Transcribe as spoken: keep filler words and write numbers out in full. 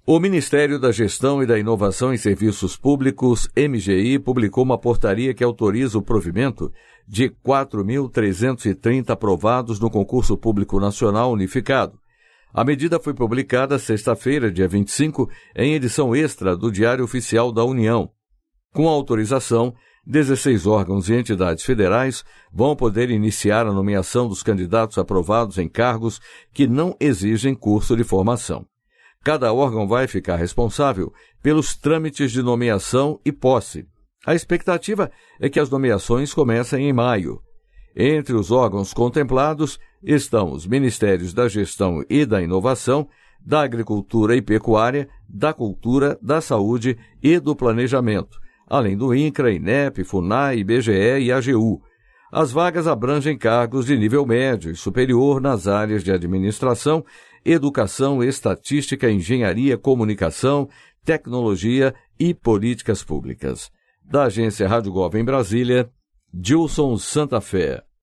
O Ministério da Gestão e da Inovação em Serviços Públicos, M G I, publicou uma portaria que autoriza o provimento de quatro mil trezentos e trinta aprovados no Concurso Público Nacional Unificado. A medida foi publicada sexta-feira, dia vinte e cinco, em edição extra do Diário Oficial da União. Com a autorização, dezesseis órgãos e entidades federais vão poder iniciar a nomeação dos candidatos aprovados em cargos que não exigem curso de formação. Cada órgão vai ficar responsável pelos trâmites de nomeação e posse. A expectativa é que as nomeações comecem em maio. Entre os órgãos contemplados estão os Ministérios da Gestão e da Inovação, da Agricultura e Pecuária, da Cultura, da Saúde e do Planejamento, além do INCRA, INEP, FUNAI, I B G E e A G U. As vagas abrangem cargos de nível médio e superior nas áreas de administração, educação, estatística, engenharia, comunicação, tecnologia e políticas públicas. Da agência Rádio Gov em Brasília, Gilson Santa Fé.